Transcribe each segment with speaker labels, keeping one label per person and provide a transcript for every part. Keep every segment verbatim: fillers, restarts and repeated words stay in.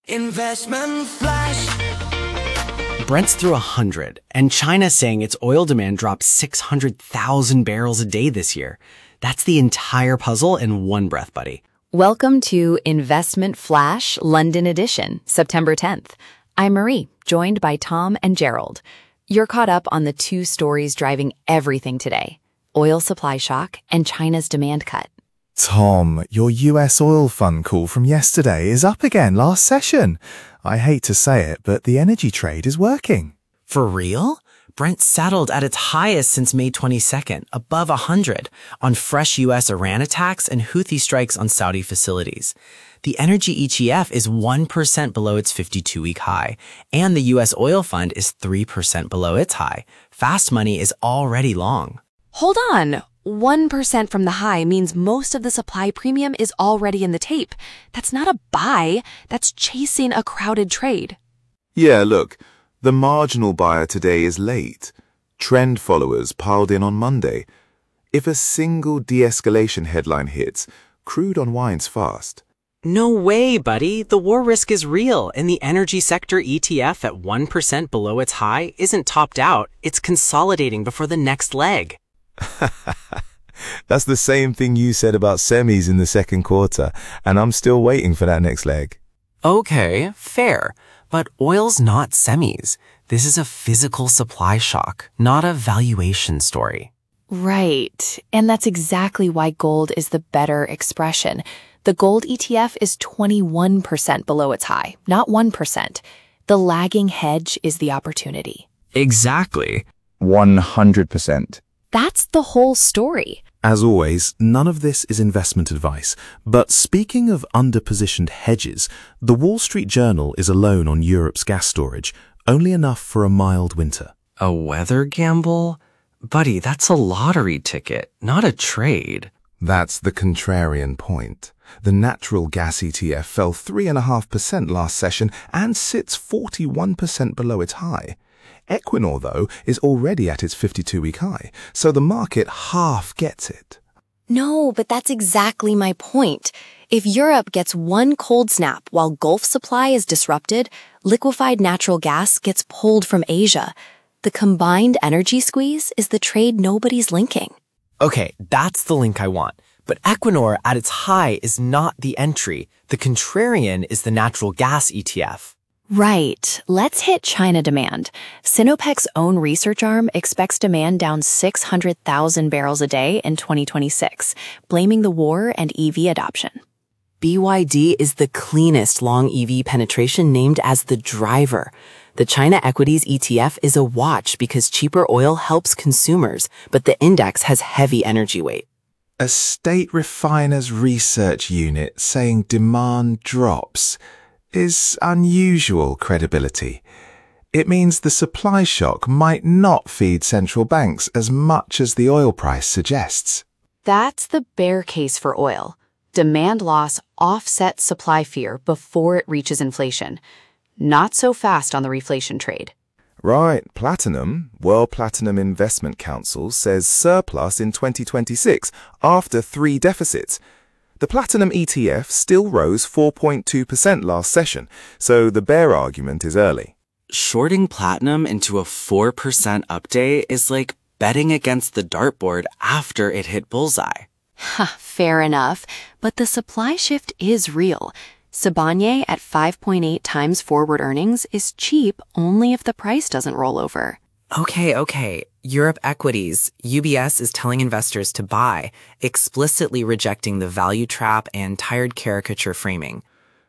Speaker 1: Investment Flash.
Speaker 2: Brent's through one hundred, and China's saying its oil demand dropped six hundred thousand barrels a day this year. That's the entire puzzle in one breath, buddy.
Speaker 3: Welcome to Investment Flash London Edition, September tenth. I'm Marie, joined by Tom and Gerald. You're caught up on the two stories driving everything today: oil supply shock and China's demand cut.
Speaker 4: Tom, your U S oil fund call from yesterday is up again last session. I hate to say it, but the energy trade is working.
Speaker 2: For real? Brent settled at its highest since May twenty-second, above one hundred, on fresh U S Iran attacks and Houthi strikes on Saudi facilities. The energy E T F is one percent below its fifty-two-week high, and the U S oil fund is three percent below its high. Fast money is already long.
Speaker 5: Hold on. one percent from the high means most of the supply premium is already in the tape. That's not a buy. That's chasing a crowded trade.
Speaker 6: Yeah, look, the marginal buyer today is late. Trend followers piled in on Monday. If a single de-escalation headline hits, crude unwinds fast.
Speaker 2: No way, buddy. The war risk is real, and the energy sector E T F at one percent below its high isn't topped out. It's consolidating before the next leg.
Speaker 4: That's the same thing you said about semis in the second quarter, and I'm still waiting for that next leg.
Speaker 2: Okay, fair. But oil's not semis. This is a physical supply shock, not a valuation story.
Speaker 3: Right, and that's exactly why gold is the better expression. The gold E T F is twenty-one percent below its high, not one percent. The lagging hedge is the opportunity.
Speaker 2: Exactly.
Speaker 4: one hundred percent.
Speaker 3: That's the whole story.
Speaker 7: As always, none of this is investment advice, but speaking of underpositioned hedges, the Wall Street Journal is alone on Europe's gas storage, only enough for a mild winter.
Speaker 2: A weather gamble? Buddy, that's a lottery ticket, not a trade.
Speaker 6: That's the contrarian point. The natural gas E T F fell three point five percent last session and sits forty-one percent below its high. Equinor, though, is already at its fifty-two-week high, so the market half gets it.
Speaker 3: No, but that's exactly my point. If Europe gets one cold snap while Gulf supply is disrupted, liquefied natural gas gets pulled from Asia. The combined energy squeeze is the trade nobody's linking.
Speaker 2: Okay, that's the link I want. But Equinor at its high is not the entry. The contrarian is the natural gas E T F.
Speaker 3: Right. Let's hit China demand. Sinopec's own research arm expects demand down six hundred thousand barrels a day in twenty twenty-six, blaming the war and E V adoption.
Speaker 2: B Y D is the cleanest long E V penetration, named as the driver. The China Equities E T F is a watch because cheaper oil helps consumers, but the index has heavy energy weight.
Speaker 6: A state refiner's research unit saying demand drops is unusual credibility. It means the supply shock might not feed central banks as much as the oil price suggests.
Speaker 5: That's the bear case for oil. Demand loss offsets supply fear before it reaches inflation. Not so fast on the reflation trade.
Speaker 6: Right, Platinum, World Platinum Investment Council, says surplus in twenty twenty-six after three deficits. The Platinum E T F still rose four point two percent last session, so the bear argument is early.
Speaker 2: Shorting Platinum into a four percent update is like betting against the dartboard after it hit bullseye.
Speaker 5: Fair enough, but the supply shift is real. Sibanye at five point eight times forward earnings is cheap only if the price doesn't roll over.
Speaker 2: Okay, okay. Europe Equities, U B S is telling investors to buy, explicitly rejecting the value trap and tired caricature framing.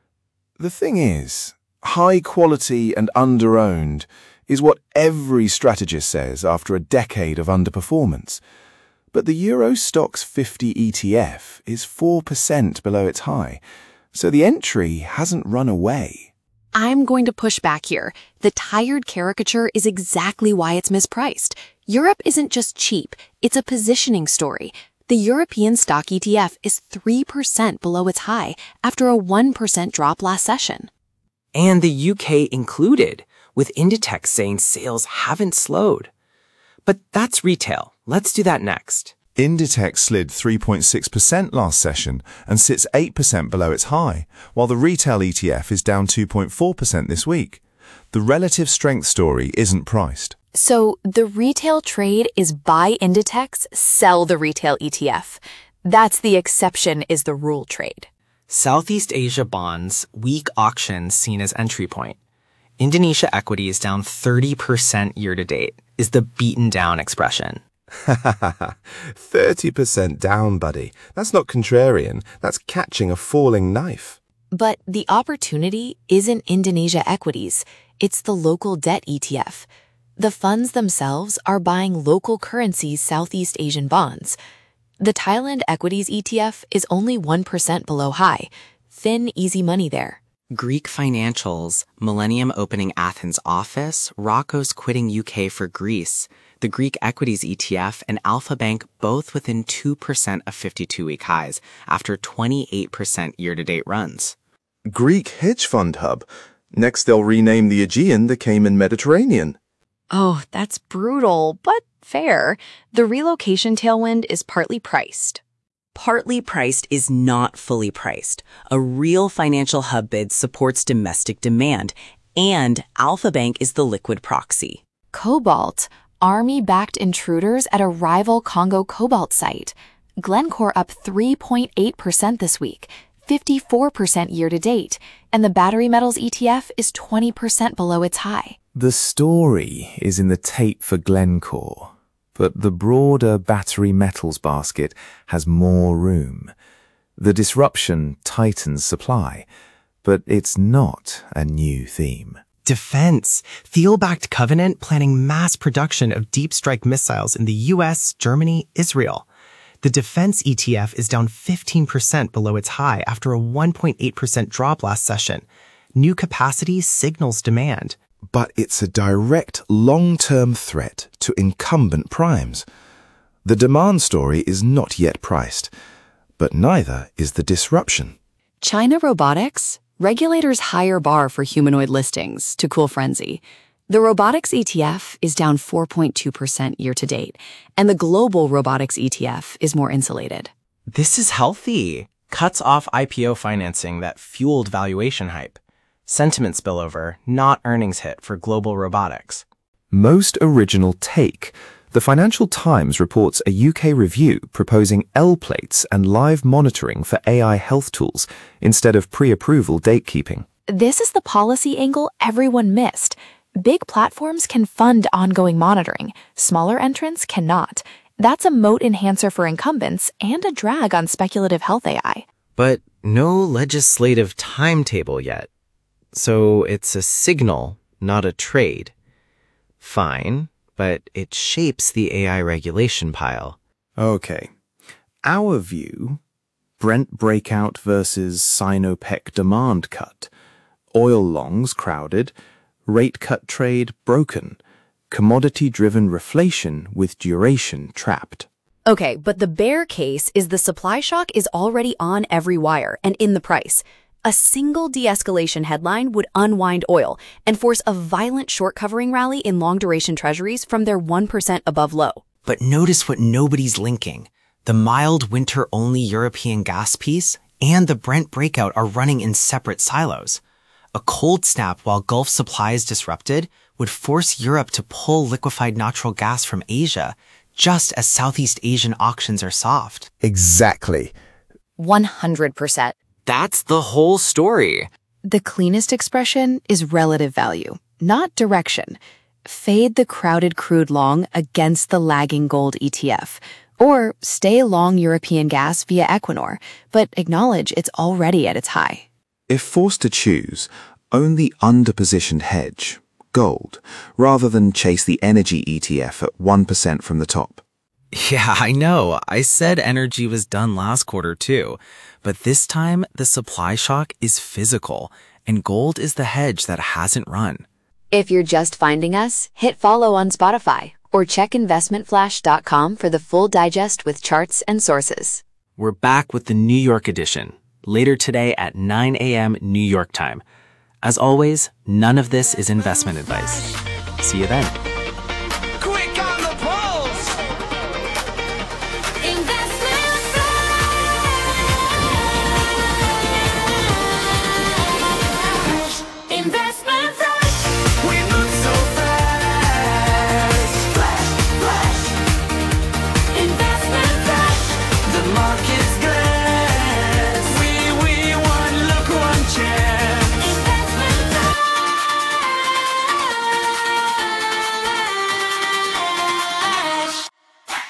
Speaker 6: The thing is, high quality and under-owned is what every strategist says after a decade of underperformance. But the Euro Stoxx fifty E T F is four percent below its high, so the entry hasn't run away.
Speaker 5: I'm going to push back here. The tired caricature is exactly why it's mispriced. Europe isn't just cheap, it's a positioning story. The European stock E T F is three percent below its high after a one percent drop last session.
Speaker 2: And the U K included, with Inditex saying sales haven't slowed. But that's retail. Let's do that next.
Speaker 4: Inditex slid three point six percent last session and sits eight percent below its high, while the retail E T F is down two point four percent this week. The relative strength story isn't priced.
Speaker 5: So the retail trade is buy Inditex, sell the retail E T F. That's the exception is the rule trade.
Speaker 2: Southeast Asia bonds, weak auctions seen as entry point. Indonesia equity is down thirty percent year to date, is the beaten down expression.
Speaker 6: thirty percent down, buddy. That's not contrarian. That's catching a falling knife.
Speaker 5: But the opportunity isn't Indonesia equities. It's the local debt E T F. The funds themselves are buying local currencies Southeast Asian bonds. The Thailand equities E T F is only one percent below high. Thin, easy money there.
Speaker 2: Greek financials, Millennium opening Athens office, Rocco's quitting U K for Greece, the Greek equities E T F and Alpha Bank both within two percent of fifty-two-week highs after twenty-eight percent year-to-date runs.
Speaker 6: Greek hedge fund hub. Next they'll rename the Aegean the Cayman Mediterranean.
Speaker 5: Oh, that's brutal, but fair. The relocation tailwind is partly priced.
Speaker 1: Partly priced is not fully priced. A real financial hub bid supports domestic demand, and Alpha Bank is the liquid proxy.
Speaker 5: Cobalt, army-backed intruders at a rival Congo cobalt site. Glencore up three point eight percent this week, fifty-four percent year to date, and the battery metals E T F is twenty percent below its high.
Speaker 4: The story is in the tape for Glencore, but the broader battery metals basket has more room. The disruption tightens supply, but it's not a new theme.
Speaker 2: Defense. Thiel-backed Covenant planning mass production of deep strike missiles in the U S, Germany, Israel. The defense E T F is down fifteen percent below its high after a one point eight percent drop last session. New capacity signals demand.
Speaker 6: But it's a direct long-term threat to incumbent primes. The demand story is not yet priced, but neither is the disruption.
Speaker 3: China robotics? Regulators' higher bar for humanoid listings to cool frenzy. The robotics E T F is down four point two percent year to date, and the global robotics E T F is more insulated.
Speaker 2: This is healthy. Cuts off I P O financing that fueled valuation hype. Sentiment spillover, not earnings hit for global robotics.
Speaker 4: Most original take. The Financial Times reports a U K review proposing L-plates and live monitoring for A I health tools instead of pre-approval date keeping.
Speaker 5: This is the policy angle everyone missed. Big platforms can fund ongoing monitoring. Smaller entrants cannot. That's a moat enhancer for incumbents and a drag on speculative health A I.
Speaker 2: But no legislative timetable yet. So it's a signal, not a trade. Fine, but it shapes the A I regulation pile.
Speaker 7: Okay. Our view, Brent breakout versus Sinopec demand cut, oil longs crowded, rate cut trade broken, commodity-driven reflation with duration trapped.
Speaker 3: Okay, but the bear case is the supply shock is already on every wire and in the price. A single de-escalation headline would unwind oil and force a violent short covering rally in long-duration treasuries from their one percent above low.
Speaker 2: But notice what nobody's linking. The mild winter-only European gas piece and the Brent breakout are running in separate silos. A cold snap while Gulf supply is disrupted would force Europe to pull liquefied natural gas from Asia, just as Southeast Asian auctions are soft.
Speaker 6: Exactly.
Speaker 3: one hundred percent.
Speaker 2: That's the whole story.
Speaker 5: The cleanest expression is relative value, not direction. Fade the crowded crude long against the lagging gold E T F, or stay long European gas via Equinor, but acknowledge it's already at its high.
Speaker 6: If forced to choose, own the underpositioned hedge, gold, rather than chase the energy E T F at one percent from the top.
Speaker 2: Yeah, I know. I said energy was done last quarter too. But this time, the supply shock is physical, and gold is the hedge that hasn't run.
Speaker 3: If you're just finding us, hit follow on Spotify or check investment flash dot com for the full digest with charts and sources.
Speaker 2: We're back with the New York edition, later today at nine a.m. New York time. As always, none of this is investment advice. See you then.